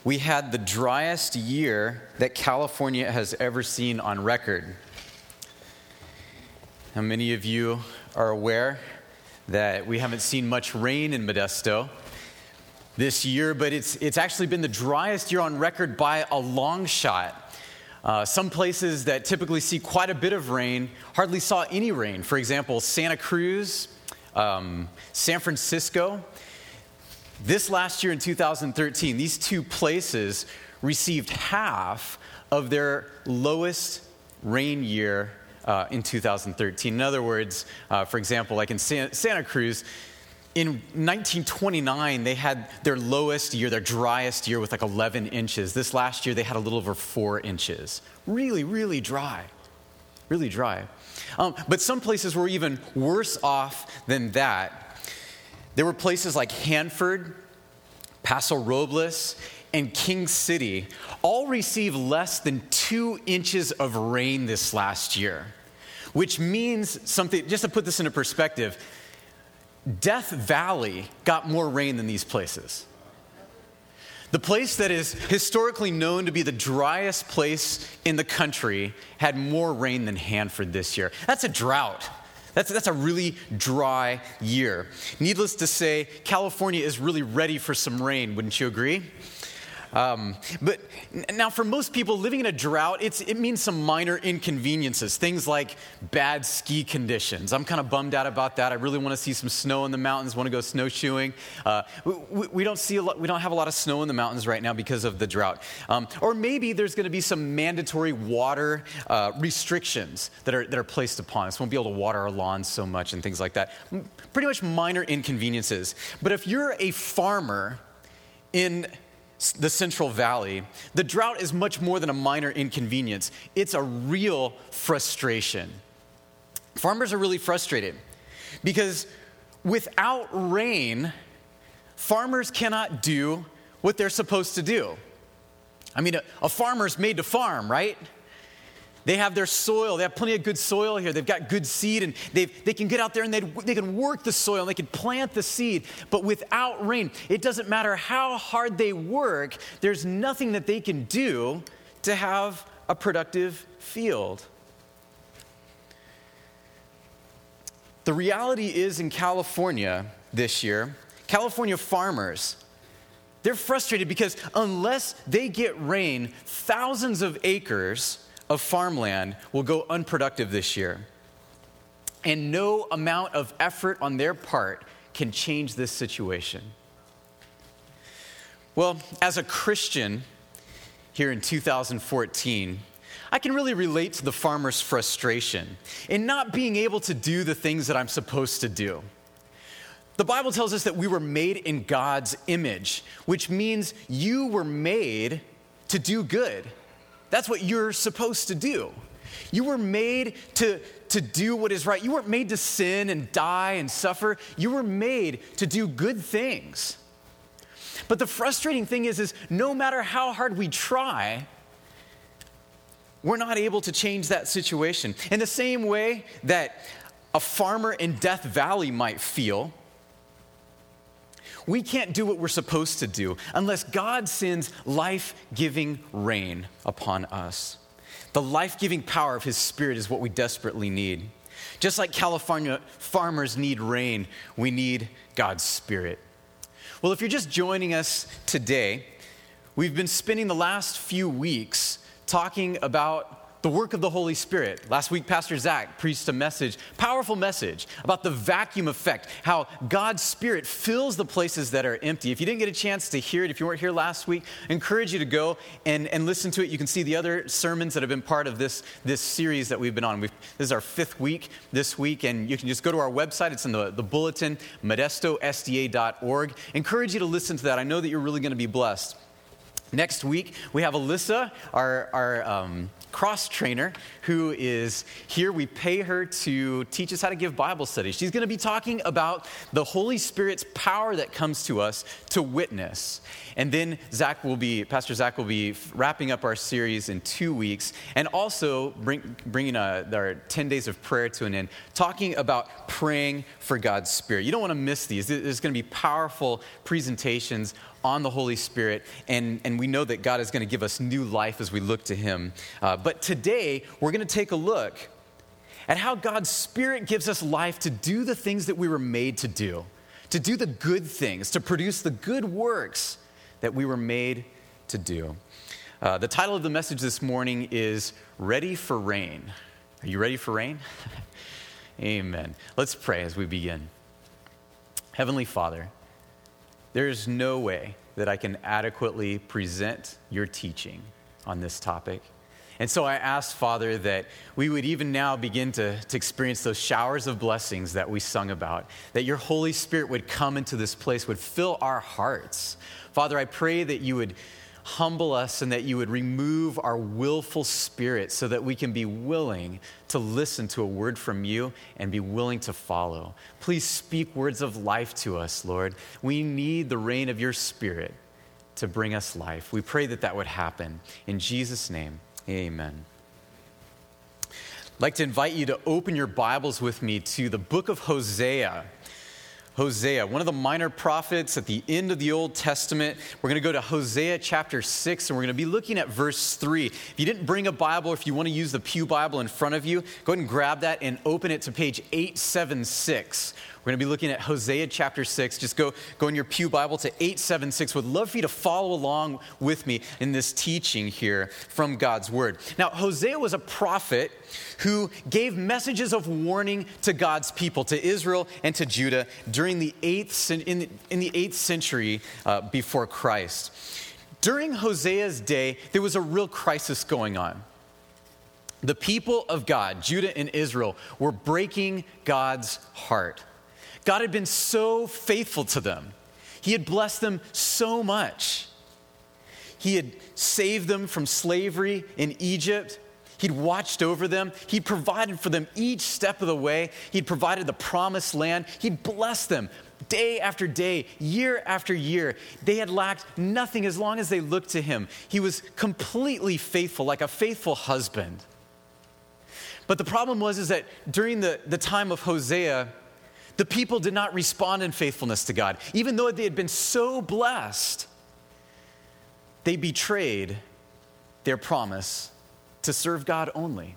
we had the driest year that California has ever seen on record. Now, many of you are aware that we haven't seen much rain in Modesto this year, but it's actually been the driest year on record by a long shot. Some places that typically see quite a bit of rain hardly saw any rain. For example, Santa Cruz, San Francisco. This last year in 2013, these two places received half of their lowest rain year in 2013. In other words, for example, like in Santa Cruz, in 1929, they had their lowest year, their driest year with like 11 inches. This last year, they had a little over 4 inches. Really, really dry. Really dry. But some places were even worse off than that. There were places like Hanford, Paso Robles, and King City all received less than 2 inches of rain this last year, which means something. Just to put this into perspective, Death Valley got more rain than these places. The place that is historically known to be the driest place in the country had more rain than Hanford this year. That's a drought. That's a really dry year. Needless to say, California is really ready for some rain, wouldn't you agree? But now for most people living in a drought, it means some minor inconveniences, things like bad ski conditions. I'm kind of bummed out about that. I really want to see some snow in the mountains, want to go snowshoeing. We don't have a lot of snow in the mountains right now because of the drought. Or maybe there's going to be some mandatory water restrictions that are placed upon us. We won't be able to water our lawns so much and things like that. Pretty much minor inconveniences. But if you're a farmer in the Central Valley, the drought is much more than a minor inconvenience. It's a real frustration. Farmers are really frustrated because without rain, farmers cannot do what they're supposed to do. I mean, a farmer's made to farm, right? They have their soil. They have plenty of good soil here. They've got good seed, and they can get out there and they can work the soil, and they can plant the seed. But without rain, it doesn't matter how hard they work, there's nothing that they can do to have a productive field. The reality is in California this year, California farmers, they're frustrated because unless they get rain, thousands of acres of farmland will go unproductive this year. And no amount of effort on their part can change this situation. Well, as a Christian here in 2014, I can really relate to the farmer's frustration in not being able to do the things that I'm supposed to do. The Bible tells us that we were made in God's image, which means you were made to do good. That's what you're supposed to do. You were made to do what is right. You weren't made to sin and die and suffer. You were made to do good things. But the frustrating thing is no matter how hard we try, we're not able to change that situation. In the same way that a farmer in Death Valley might feel, we can't do what we're supposed to do unless God sends life-giving rain upon us. The life-giving power of His Spirit is what we desperately need. Just like California farmers need rain, we need God's Spirit. Well, if you're just joining us today, we've been spending the last few weeks talking about the work of the Holy Spirit. Last week, Pastor Zach preached a powerful message about the vacuum effect, how God's Spirit fills the places that are empty. If you didn't get a chance to hear it, if you weren't here last week, I encourage you to go and listen to it. You can see the other sermons that have been part of this series that we've been on. This is our 5th week this week, and you can just go to our website. It's in the bulletin, modestosda.org. Encourage you to listen to that. I know that you're really going to be blessed. Next week, we have Alyssa, our cross trainer, who is here. We pay her to teach us how to give Bible studies. She's going to be talking about the Holy Spirit's power that comes to us to witness. And then Pastor Zach will be wrapping up our series in 2 weeks, and also bringing our 10 days of prayer to an end, talking about praying for God's Spirit. You don't want to miss these. There's going to be powerful presentations on the Holy Spirit, and we know that God is going to give us new life as we look to him. But today, we're going to take a look at how God's Spirit gives us life to do the things that we were made to do the good things, to produce the good works that we were made to do. The title of the message this morning is Ready for Rain. Are you ready for rain? Amen. Let's pray as we begin. Heavenly Father, there is no way that I can adequately present your teaching on this topic. And so I ask, Father, that we would even now begin to experience those showers of blessings that we sung about, that your Holy Spirit would come into this place, would fill our hearts. Father, I pray that you would humble us and that you would remove our willful spirit so that we can be willing to listen to a word from you and be willing to follow. Please speak words of life to us, Lord. We need the rain of your Spirit to bring us life. We pray that that would happen. In Jesus' name, amen. I'd like to invite you to open your Bibles with me to the book of Hosea. Hosea, one of the minor prophets at the end of the Old Testament. We're going to go to Hosea chapter 6, and we're going to be looking at verse 3. If you didn't bring a Bible, or if you want to use the Pew Bible in front of you, go ahead and grab that and open it to page 876. We're going to be looking at Hosea chapter 6. Just go in your Pew Bible to 876. Would love for you to follow along with me in this teaching here from God's Word. Now, Hosea was a prophet who gave messages of warning to God's people, to Israel and to Judah, during the 8th century before Christ. During Hosea's day, there was a real crisis going on. The people of God, Judah and Israel, were breaking God's heart. God had been so faithful to them. He had blessed them so much. He had saved them from slavery in Egypt. He'd watched over them. He'd provided for them each step of the way. He'd provided the promised land. He'd blessed them day after day, year after year. They had lacked nothing as long as they looked to him. He was completely faithful, like a faithful husband. But the problem was that during the time of Hosea, the people did not respond in faithfulness to God. Even though they had been so blessed, they betrayed their promise to serve God only.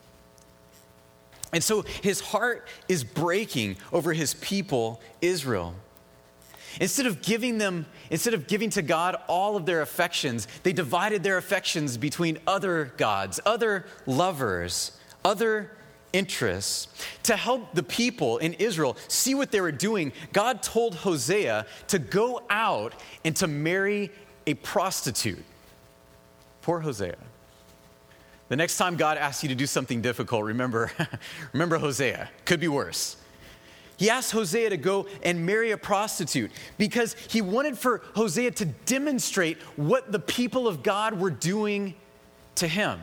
And so his heart is breaking over his people, Israel. Instead of giving to God all of their affections, they divided their affections between other gods, other lovers, other interests. To help the people in Israel see what they were doing, God told Hosea to go out and to marry a prostitute. Poor Hosea. The next time God asks you to do something difficult, remember Hosea. Could be worse. He asked Hosea to go and marry a prostitute because he wanted for Hosea to demonstrate what the people of God were doing to him.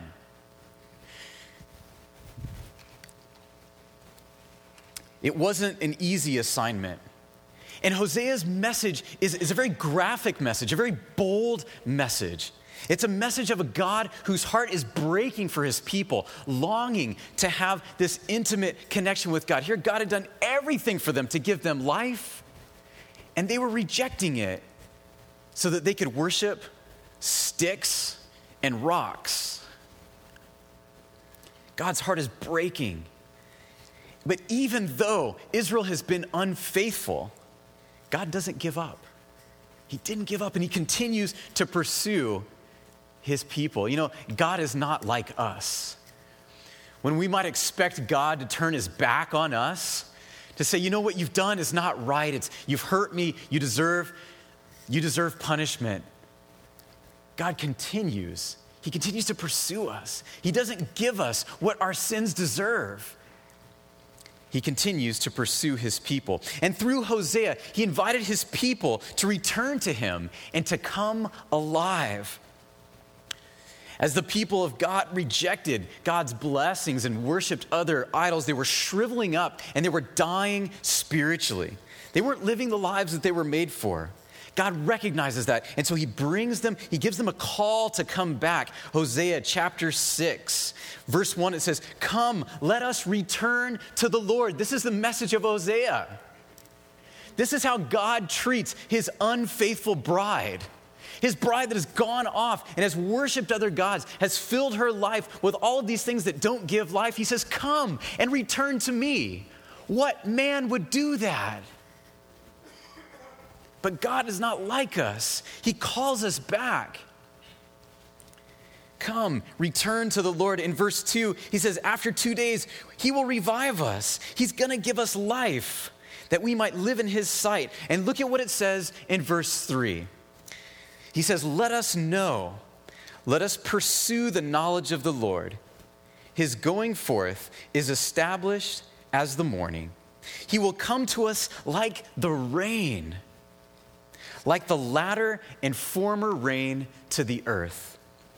It wasn't an easy assignment. And Hosea's message is a very graphic message, a very bold message. It's a message of a God whose heart is breaking for his people, longing to have this intimate connection with God. Here, God had done everything for them to give them life, and they were rejecting it so that they could worship sticks and rocks. God's heart is breaking. But even though Israel has been unfaithful, God doesn't give up. He didn't give up, and he continues to pursue his people. You know, God is not like us. When we might expect God to turn his back on us, to say, you know what you've done is not right. You've hurt me. You deserve punishment. God continues. He continues to pursue us. He doesn't give us what our sins deserve. He continues to pursue his people. And through Hosea, he invited his people to return to him and to come alive. As the people of God rejected God's blessings and worshiped other idols, they were shriveling up and they were dying spiritually. They weren't living the lives that they were made for. God recognizes that, and so he gives them a call to come back. Hosea chapter 6, verse 1, it says, "Come, let us return to the Lord." This is the message of Hosea. This is how God treats his unfaithful bride. His bride that has gone off and has worshiped other gods, has filled her life with all of these things that don't give life. He says, come and return to me. What man would do that? But God is not like us. He calls us back. Come, return to the Lord. In verse 2, he says, after 2 days, he will revive us. He's going to give us life that we might live in his sight. And look at what it says in verse 3. He says, let us know, let us pursue the knowledge of the Lord. His going forth is established as the morning. He will come to us like the rain, like the latter and former rain to the earth.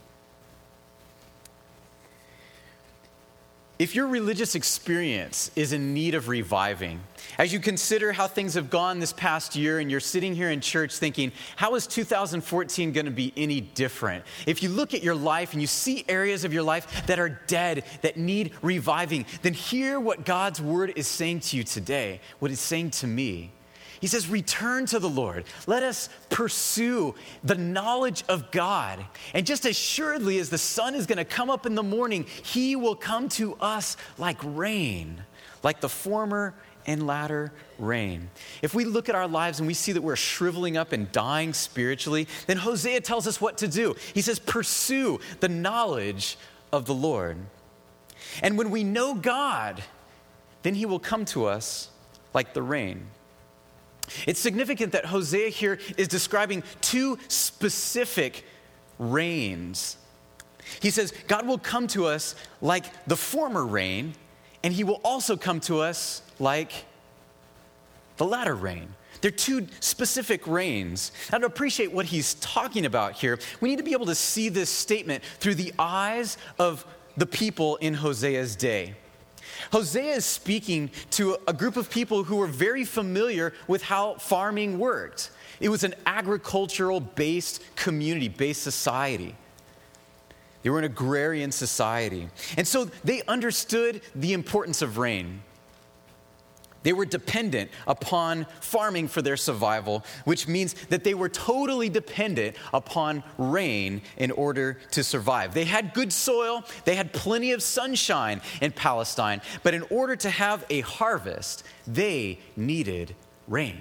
If your religious experience is in need of reviving, as you consider how things have gone this past year and you're sitting here in church thinking, how is 2014 going to be any different? If you look at your life and you see areas of your life that are dead, that need reviving, then hear what God's word is saying to you today, what it's saying to me. He says, return to the Lord. Let us pursue the knowledge of God. And just as surely as the sun is going to come up in the morning, he will come to us like rain, like the former and latter rain. If we look at our lives and we see that we're shriveling up and dying spiritually, then Hosea tells us what to do. He says, pursue the knowledge of the Lord. And when we know God, then he will come to us like the rain. It's significant that Hosea here is describing two specific rains. He says, God will come to us like the former rain, and he will also come to us like the latter rain. They're two specific rains. Now, to appreciate what he's talking about here, we need to be able to see this statement through the eyes of the people in Hosea's day. Hosea is speaking to a group of people who were very familiar with how farming worked. It was an agricultural-based community, based society. They were an agrarian society. And so they understood the importance of rain. They were dependent upon farming for their survival, which means that they were totally dependent upon rain in order to survive. They had good soil, they had plenty of sunshine in Palestine, but in order to have a harvest, they needed rain.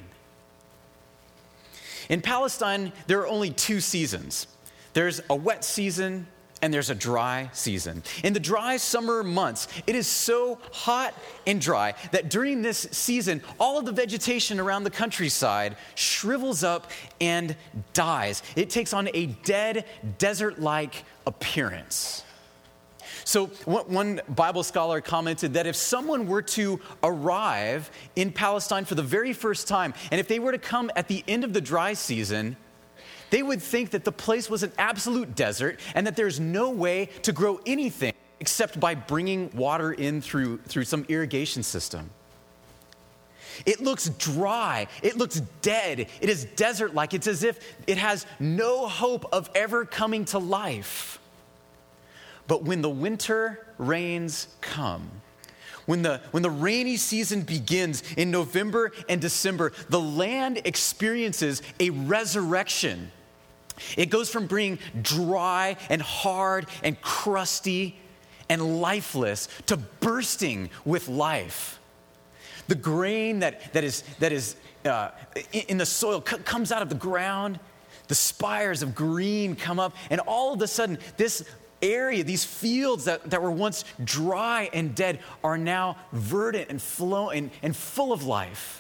In Palestine, there are only two seasons. There's a wet season and there's a dry season. In the dry summer months, it is so hot and dry that during this season, all of the vegetation around the countryside shrivels up and dies. It takes on a dead, desert-like appearance. So one Bible scholar commented that if someone were to arrive in Palestine for the very first time, and if they were to come at the end of the dry season, they would think that the place was an absolute desert and that there's no way to grow anything except by bringing water in through some irrigation system. It looks dry. It looks dead. It is desert-like. It's as if it has no hope of ever coming to life. But when the winter rains come, when the rainy season begins in November and December, the land experiences a resurrection. It goes from being dry and hard and crusty and lifeless to bursting with life. The grain that is in the soil comes out of the ground. The spires of green come up, and all of a sudden, this area, these fields that were once dry and dead are now verdant and flowing and full of life.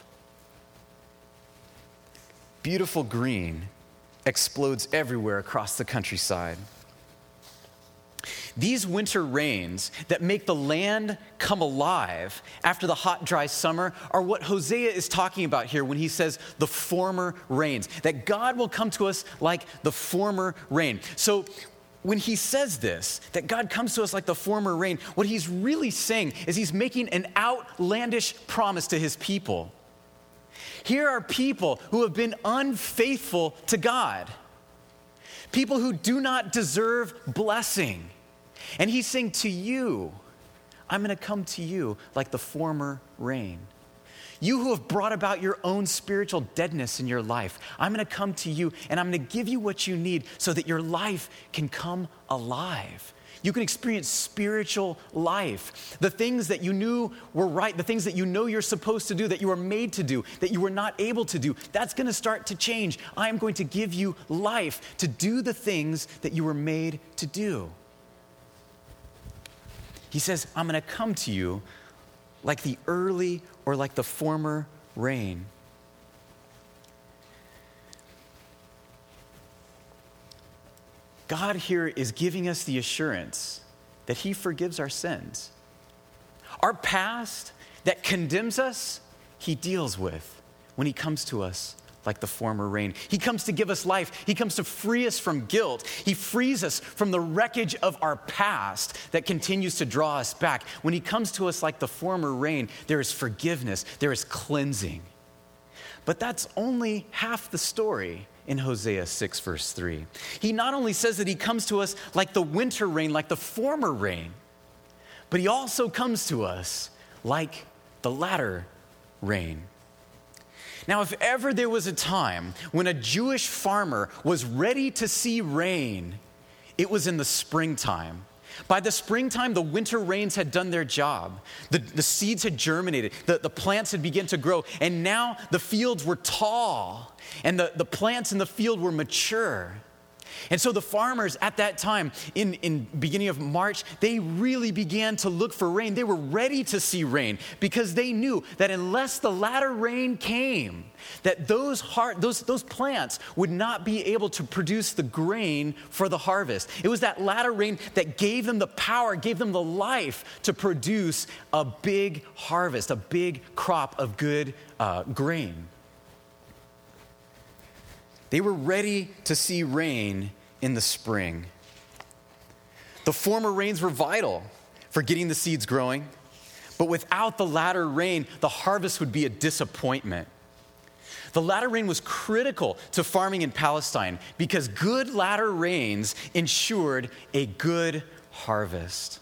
Beautiful green explodes everywhere across the countryside. These winter rains that make the land come alive after the hot, dry summer are what Hosea is talking about here when he says the former rains, that God will come to us like the former rain. So when he says this, that God comes to us like the former rain, what he's really saying is he's making an outlandish promise to his people. Here are people who have been unfaithful to God, people who do not deserve blessing. And he's saying to you, I'm going to come to you like the former rain. You who have brought about your own spiritual deadness in your life, I'm going to come to you and I'm going to give you what you need so that your life can come alive. You can experience spiritual life. The things that you knew were right, the things that you know you're supposed to do, that you were made to do, that you were not able to do, that's going to start to change. I am going to give you life to do the things that you were made to do. He says, I'm going to come to you like the early or like the former rain. God here is giving us the assurance that he forgives our sins. Our past that condemns us, he deals with when he comes to us like the former rain. He comes to give us life. He comes to free us from guilt. He frees us from the wreckage of our past that continues to draw us back. When he comes to us like the former rain, there is forgiveness, there is cleansing. But that's only half the story in Hosea 6, verse 3. He not only says that he comes to us like the winter rain, like the former rain, but he also comes to us like the latter rain. Now, if ever there was a time when a Jewish farmer was ready to see rain, it was in the springtime. By the springtime, the winter rains had done their job. The seeds had germinated. The plants had begun to grow. And now the fields were tall. And the plants in the field were mature. And so the farmers at that time, in beginning of March, they really began to look for rain. They were ready to see rain because they knew that unless the latter rain came, that those plants would not be able to produce the grain for the harvest. It was that latter rain that gave them the power, gave them the life to produce a big harvest, a big crop of good grain. They were ready to see rain in the spring. The former rains were vital for getting the seeds growing, but without the latter rain, the harvest would be a disappointment. The latter rain was critical to farming in Palestine because good latter rains ensured a good harvest.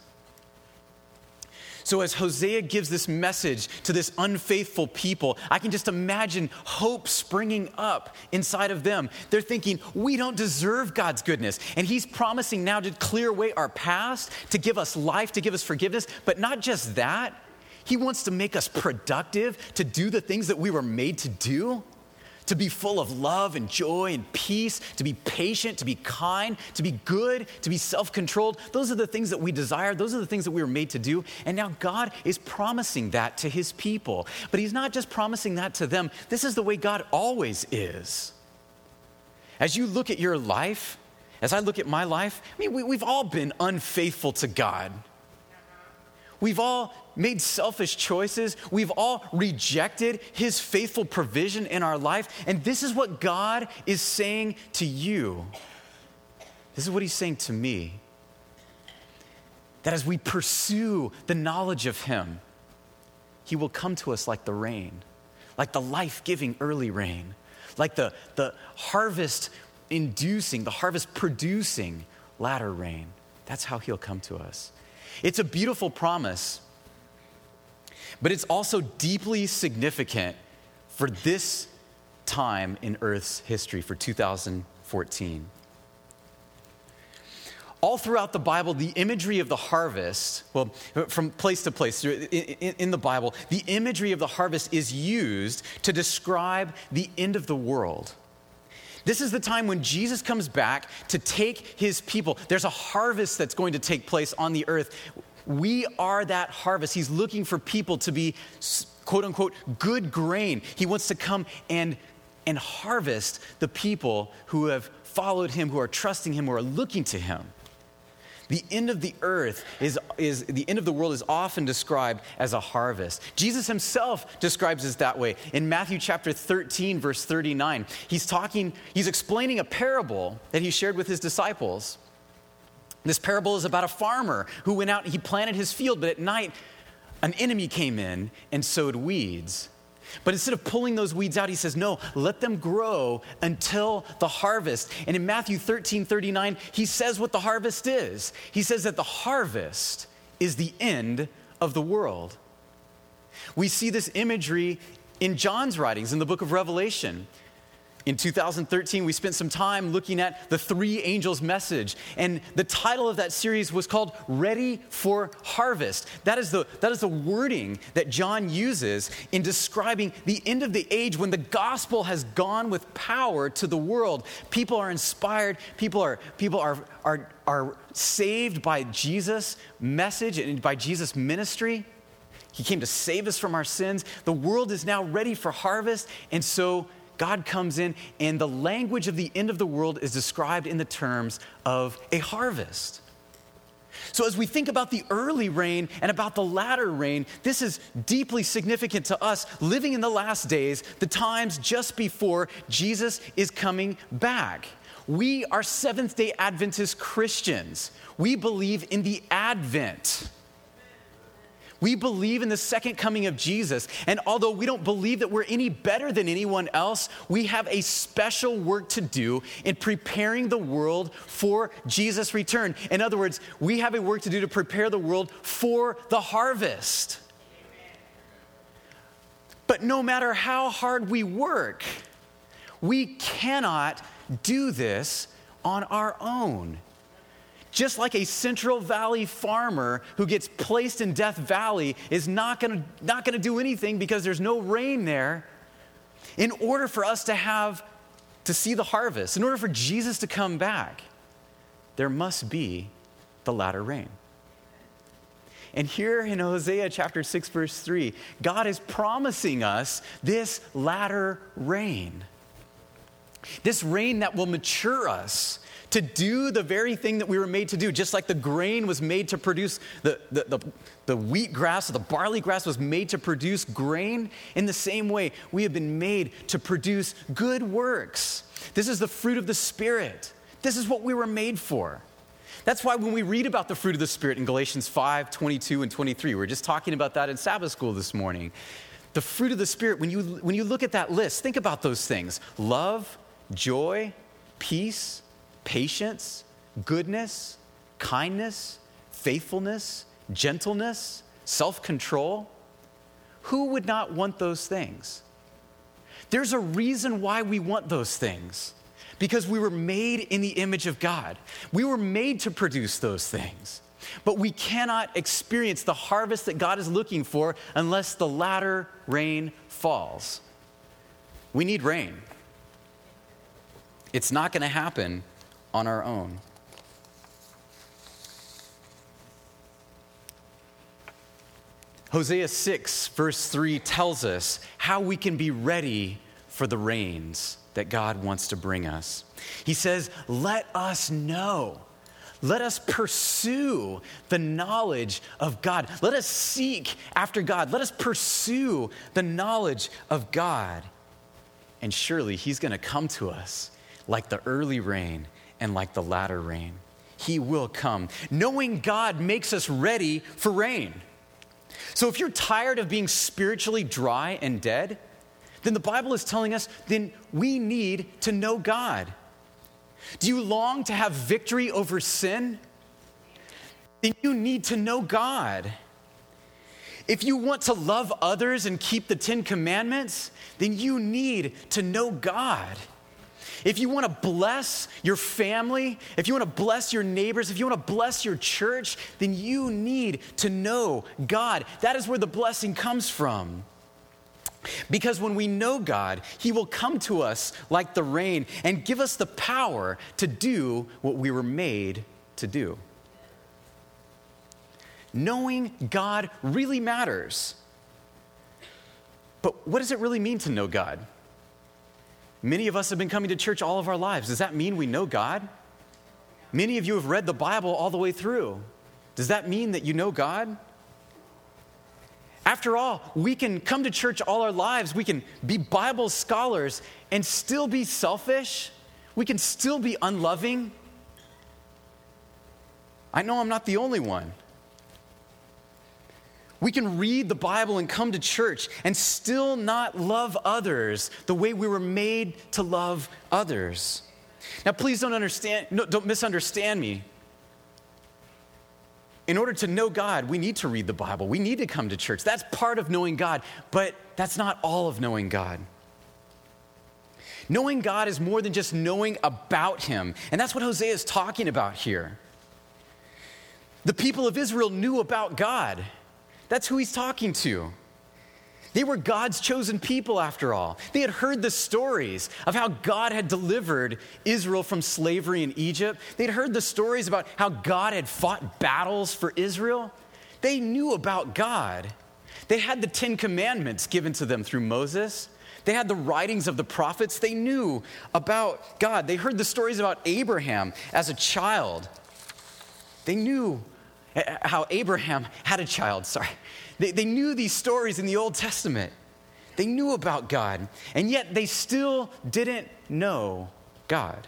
So as Hosea gives this message to this unfaithful people, I can just imagine hope springing up inside of them. They're thinking, we don't deserve God's goodness. And he's promising now to clear away our past, to give us life, to give us forgiveness. But not just that, he wants to make us productive, to do the things that we were made to do. To be full of love and joy and peace, to be patient, to be kind, to be good, to be self-controlled. Those are the things that we desire. Those are the things that we were made to do. And now God is promising that to his people. But he's not just promising that to them. This is the way God always is. As you look at your life, as I look at my life, I mean, we've all been unfaithful to God. We've all made selfish choices. We've all rejected his faithful provision in our life. And this is what God is saying to you. This is what he's saying to me. That as we pursue the knowledge of him, he will come to us like the rain, like the life-giving early rain, like the harvest-inducing, the harvest-producing latter rain. That's how he'll come to us. It's a beautiful promise, but it's also deeply significant for this time in Earth's history, for 2014. All throughout the Bible, the imagery of the harvest, well, from place to place in the Bible, the imagery of the harvest is used to describe the end of the world. This is the time when Jesus comes back to take his people. There's a harvest that's going to take place on the earth. We are that harvest. He's looking for people to be, quote unquote, good grain. He wants to come and harvest the people who have followed him, who are trusting him, who are looking to him. The end of the earth the end of the world is often described as a harvest. Jesus himself describes it that way. In Matthew chapter 13, verse 39, he's explaining a parable that he shared with his disciples. This parable is about a farmer who went out and he planted his field, but at night an enemy came in and sowed weeds. But instead of pulling those weeds out, he says, no, let them grow until the harvest. And in Matthew 13:39, he says what the harvest is. He says that the harvest is the end of the world. We see this imagery in John's writings in the book of Revelation. In 2013, we spent some time looking at the three angels' message, and the title of that series was called Ready for Harvest. That is the wording that John uses in describing the end of the age when the gospel has gone with power to the world. People are inspired, people are saved by Jesus' message and by Jesus' ministry. He came to save us from our sins. The world is now ready for harvest, and so God comes in, and the language of the end of the world is described in the terms of a harvest. So as we think about the early rain and about the latter rain, this is deeply significant to us living in the last days, the times just before Jesus is coming back. We are Seventh-day Adventist Christians. We believe in the Advent. We believe in the second coming of Jesus. And although we don't believe that we're any better than anyone else, we have a special work to do in preparing the world for Jesus' return. In other words, we have a work to do to prepare the world for the harvest. But no matter how hard we work, we cannot do this on our own. Just like a Central Valley farmer who gets placed in Death Valley is not going to do anything because there's no rain there. In order for us to see the harvest, in order for Jesus to come back, there must be the latter rain. And here in Hosea chapter 6, verse 3, God is promising us this latter rain. This rain that will mature us to do the very thing that we were made to do. Just like the grain was made to produce, the wheat grass or the barley grass was made to produce grain, in the same way, we have been made to produce good works. This is the fruit of the Spirit. This is what we were made for. That's why when we read about the fruit of the Spirit in Galatians 5, 22 and 23, we were just talking about that in Sabbath school this morning. The fruit of the Spirit, when you look at that list, think about those things: love, joy, peace, patience, goodness, kindness, faithfulness, gentleness, self-control. Who would not want those things? There's a reason why we want those things. Because we were made in the image of God. We were made to produce those things. But we cannot experience the harvest that God is looking for unless the latter rain falls. We need rain. It's not going to happen on our own. Hosea 6, verse 3 tells us how we can be ready for the rains that God wants to bring us. He says, let us know. Let us pursue the knowledge of God. Let us seek after God. Let us pursue the knowledge of God. And surely He's going to come to us like the early rain and like the latter rain. He will come. Knowing God makes us ready for rain. So if you're tired of being spiritually dry and dead, then the Bible is telling us then we need to know God. Do you long to have victory over sin? Then you need to know God. If you want to love others and keep the 10 Commandments, then you need to know God. If you want to bless your family, if you want to bless your neighbors, if you want to bless your church, then you need to know God. That is where the blessing comes from. Because when we know God, He will come to us like the rain and give us the power to do what we were made to do. Knowing God really matters. But what does it really mean to know God? Many of us have been coming to church all of our lives. Does that mean we know God? Many of you have read the Bible all the way through. Does that mean that you know God? After all, we can come to church all our lives. We can be Bible scholars and still be selfish. We can still be unloving. I know I'm not the only one. We can read the Bible and come to church and still not love others the way we were made to love others. Now, please don't misunderstand me. In order to know God, we need to read the Bible. We need to come to church. That's part of knowing God, but that's not all of knowing God. Knowing God is more than just knowing about him, and that's what Hosea is talking about here. The people of Israel knew about God. That's who he's talking to. They were God's chosen people, after all. They had heard the stories of how God had delivered Israel from slavery in Egypt. They'd heard the stories about how God had fought battles for Israel. They knew about God. They had the 10 Commandments given to them through Moses. They had the writings of the prophets. They knew about God. They heard the stories about Abraham as a child. They knew how Abraham had a child, They knew these stories in the Old Testament. They knew about God, and yet they still didn't know God.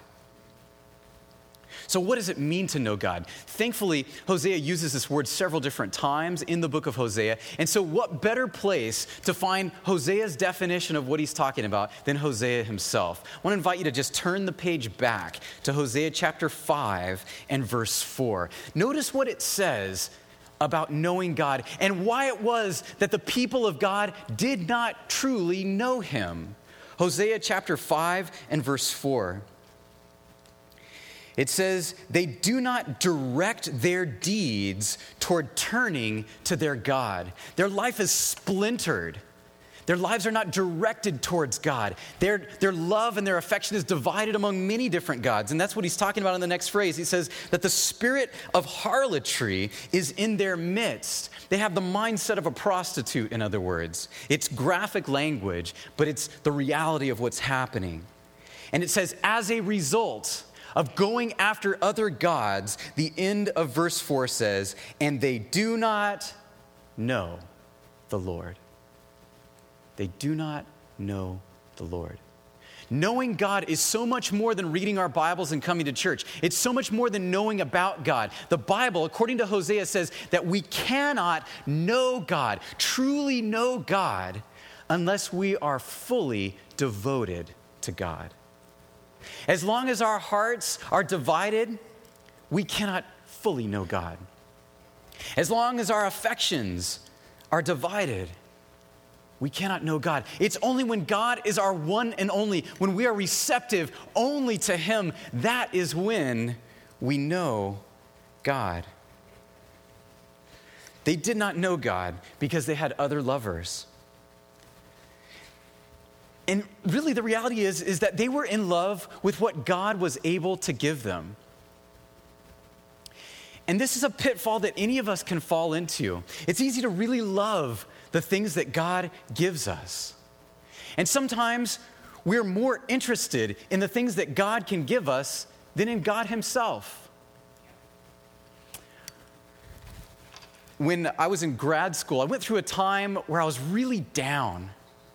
So what does it mean to know God? Thankfully, Hosea uses this word several different times in the book of Hosea. And so what better place to find Hosea's definition of what he's talking about than Hosea himself? I want to invite you to just turn the page back to Hosea chapter 5 and verse 4. Notice what it says about knowing God and why it was that the people of God did not truly know him. Hosea chapter 5 and verse 4. It says, they do not direct their deeds toward turning to their God. Their life is splintered. Their lives are not directed towards God. Their love and their affection is divided among many different gods. And that's what he's talking about in the next phrase. He says that the spirit of harlotry is in their midst. They have the mindset of a prostitute, in other words. It's graphic language, but it's the reality of what's happening. And it says, as a result of going after other gods, the end of verse 4 says, and they do not know the Lord. They do not know the Lord. Knowing God is so much more than reading our Bibles and coming to church. It's so much more than knowing about God. The Bible, according to Hosea, says that we cannot know God, truly know God, unless we are fully devoted to God. As long as our hearts are divided, we cannot fully know God. As long as our affections are divided, we cannot know God. It's only when God is our one and only, when we are receptive only to him, that is when we know God. They did not know God because they had other lovers. And really the reality is that they were in love with what God was able to give them. And this is a pitfall that any of us can fall into. It's easy to really love the things that God gives us. And sometimes we're more interested in the things that God can give us than in God himself. When I was in grad school, I went through a time where I was really down.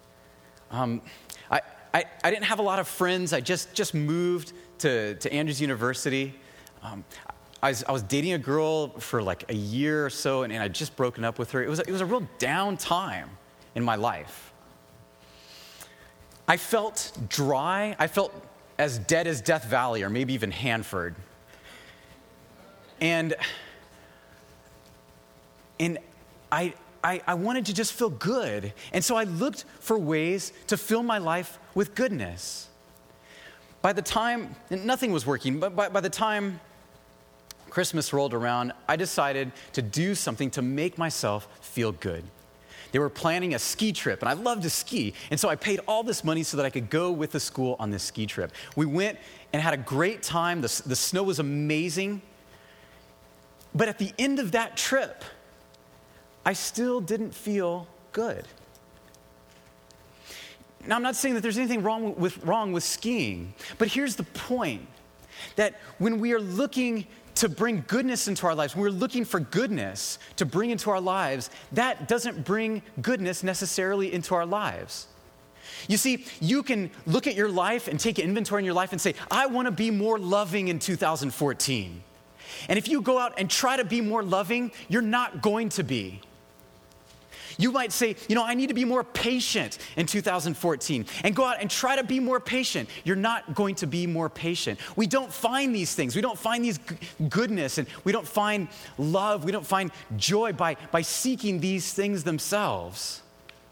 I didn't have a lot of friends. I just moved to Andrews University. I was dating a girl for like a year or so, and I'd just broken up with her. It was a real down time in my life. I felt dry. I felt as dead as Death Valley or maybe even Hanford. And I wanted to just feel good. And so I looked for ways to fill my life with goodness. By the time, nothing was working, but by the time Christmas rolled around, I decided to do something to make myself feel good. They were planning a ski trip, and I love to ski. And so I paid all this money so that I could go with the school on this ski trip. We went and had a great time. The snow was amazing. But at the end of that trip, I still didn't feel good. Now, I'm not saying that there's anything wrong with skiing, but here's the point, that when we are looking to bring goodness into our lives, when we're looking for goodness to bring into our lives, that doesn't bring goodness necessarily into our lives. You see, you can look at your life and take inventory in your life and say, I want to be more loving in 2014. And if you go out and try to be more loving, you're not going to be. You might say, I need to be more patient in 2014, and go out and try to be more patient. You're not going to be more patient. We don't find these things. We don't find these goodness, and we don't find love. We don't find joy by seeking these things themselves.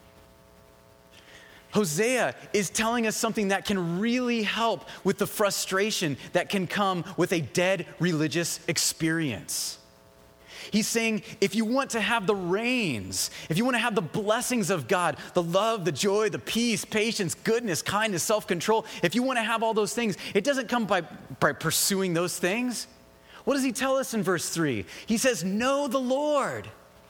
Hosea is telling us something that can really help with the frustration that can come with a dead religious experience. He's saying, if you want to have the rains, if you want to have the blessings of God, the love, the joy, the peace, patience, goodness, kindness, self-control, if you want to have all those things, it doesn't come by pursuing those things. What does he tell us in verse 3? He says, know the Lord.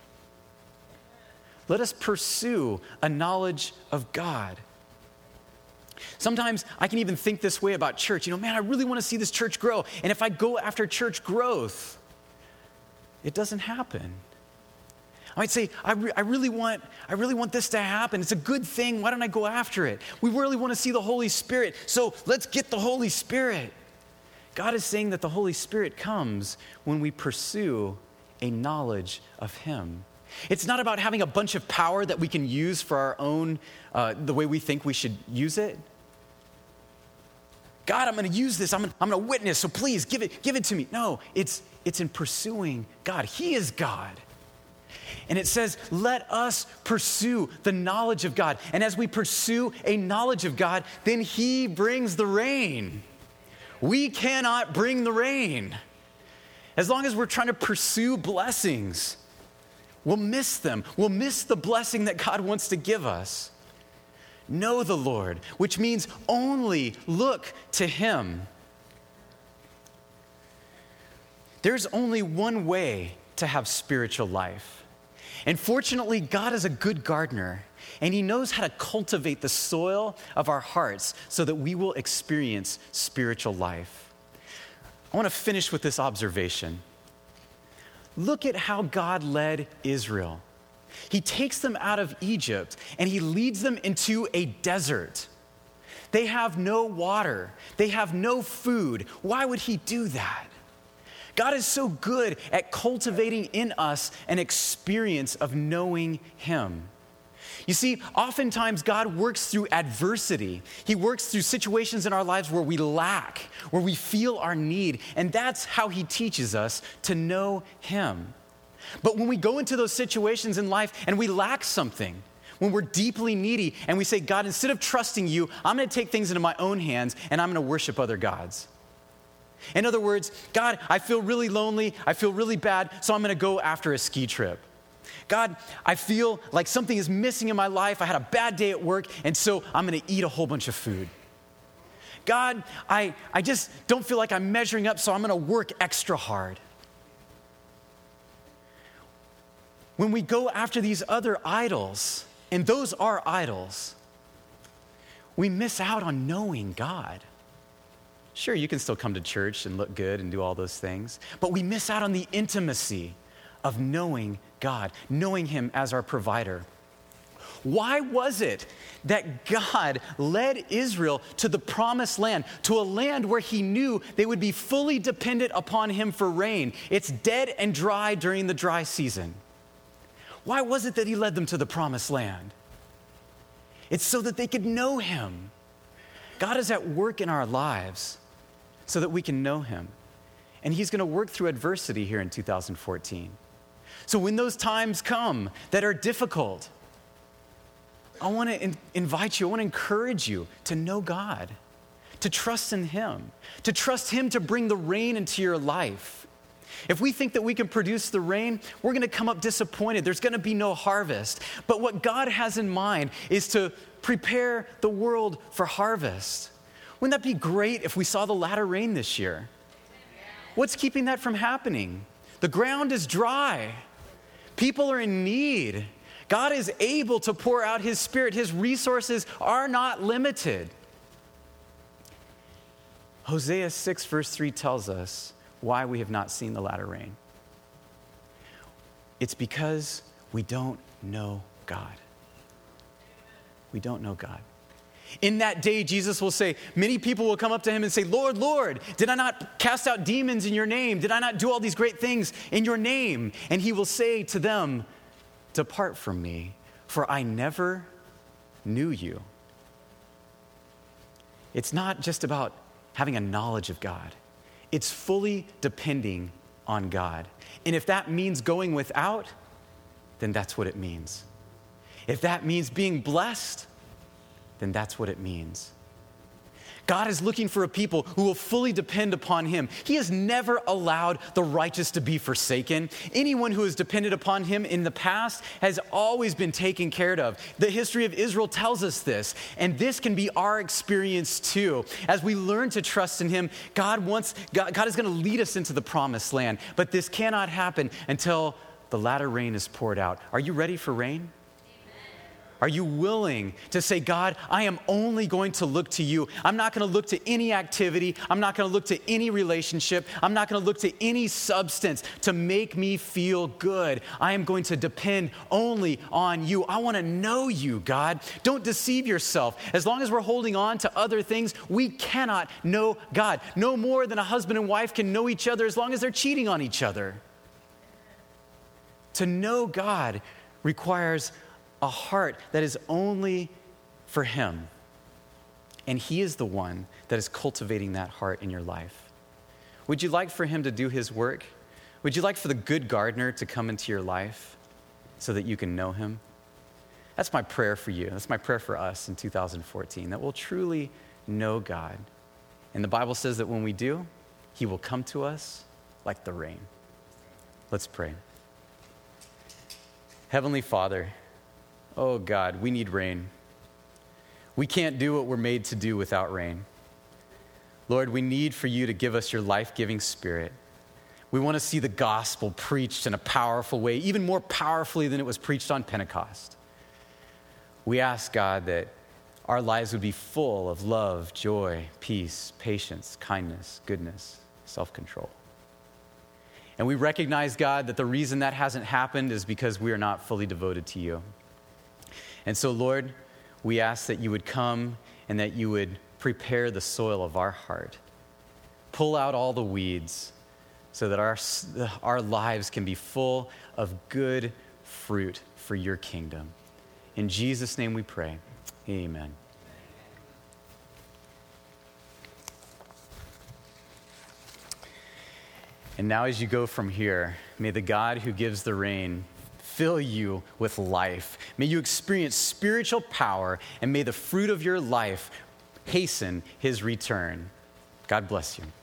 Let us pursue a knowledge of God. Sometimes I can even think this way about church. Man, I really want to see this church grow. And if I go after church growth, it doesn't happen. I might say, I really want this to happen. It's a good thing. Why don't I go after it? We really want to see the Holy Spirit. So let's get the Holy Spirit. God is saying that the Holy Spirit comes when we pursue a knowledge of Him. It's not about having a bunch of power that we can use for our own, the way we think we should use it. God, I'm going to use this. I'm going to witness, so please give it to me. No, it's in pursuing God. He is God. And it says, let us pursue the knowledge of God. And as we pursue a knowledge of God, then He brings the rain. We cannot bring the rain. As long as we're trying to pursue blessings, we'll miss them. We'll miss the blessing that God wants to give us. Know the Lord, which means only look to Him. There's only one way to have spiritual life. And fortunately, God is a good gardener, and He knows how to cultivate the soil of our hearts so that we will experience spiritual life. I want to finish with this observation. Look at how God led Israel. He takes them out of Egypt and He leads them into a desert. They have no water. They have no food. Why would He do that? God is so good at cultivating in us an experience of knowing Him. You see, oftentimes God works through adversity. He works through situations in our lives where we lack, where we feel our need, and that's how He teaches us to know Him. But when we go into those situations in life and we lack something, when we're deeply needy and we say, God, instead of trusting You, I'm going to take things into my own hands and I'm going to worship other gods. In other words, God, I feel really lonely, I feel really bad, so I'm going to go after a ski trip. God, I feel like something is missing in my life, I had a bad day at work, and so I'm going to eat a whole bunch of food. God, I just don't feel like I'm measuring up, so I'm going to work extra hard. When we go after these other idols, and those are idols, we miss out on knowing God. Sure, you can still come to church and look good and do all those things, but we miss out on the intimacy of knowing God, knowing Him as our provider. Why was it that God led Israel to the promised land, to a land where He knew they would be fully dependent upon Him for rain? It's dead and dry during the dry season. Why was it that He led them to the promised land? It's so that they could know Him. God is at work in our lives so that we can know Him. And He's going to work through adversity here in 2014. So when those times come that are difficult, I want to invite you, I want to encourage you to know God, to trust in Him, to trust Him to bring the rain into your life. If we think that we can produce the rain, we're going to come up disappointed. There's going to be no harvest. But what God has in mind is to prepare the world for harvest. Wouldn't that be great if we saw the latter rain this year? What's keeping that from happening? The ground is dry. People are in need. God is able to pour out His Spirit. His resources are not limited. Hosea 6 verse 3 tells us why we have not seen the latter rain. It's because we don't know God. We don't know God. In that day, Jesus will say, many people will come up to Him and say, Lord, Lord, did I not cast out demons in Your name? Did I not do all these great things in Your name? And He will say to them, depart from me. for I never knew you. It's not just about having a knowledge of God. It's fully depending on God. And if that means going without, then that's what it means. If that means being blessed, then that's what it means. God is looking for a people who will fully depend upon him. He has never allowed the righteous to be forsaken. Anyone who has depended upon him in the past has always been taken care of. The history of Israel tells us this, and this can be our experience too. As we learn to trust in him, God is going to lead us into the promised land, but this cannot happen until the latter rain is poured out. Are you ready for rain? Are you willing to say, God, I am only going to look to you. I'm not going to look to any activity. I'm not going to look to any relationship. I'm not going to look to any substance to make me feel good. I am going to depend only on you. I want to know you, God. Don't deceive yourself. As long as we're holding on to other things, we cannot know God. No more than a husband and wife can know each other as long as they're cheating on each other. To know God requires a heart that is only for him. And he is the one that is cultivating that heart in your life. Would you like for him to do his work? Would you like for the good gardener to come into your life so that you can know him? That's my prayer for you. That's my prayer for us in 2014, that we'll truly know God. And the Bible says that when we do, he will come to us like the rain. Let's pray. Heavenly Father, oh God, we need rain. We can't do what we're made to do without rain. Lord, we need for you to give us your life-giving Spirit. We want to see the gospel preached in a powerful way, even more powerfully than it was preached on Pentecost. We ask, God, that our lives would be full of love, joy, peace, patience, kindness, goodness, self-control. And we recognize, God, that the reason that hasn't happened is because we are not fully devoted to you. And so, Lord, we ask that you would come and that you would prepare the soil of our heart. Pull out all the weeds so that our lives can be full of good fruit for your kingdom. In Jesus' name we pray. Amen. And now as you go from here, may the God who gives the rain fill you with life. May you experience spiritual power, and may the fruit of your life hasten his return. God bless you.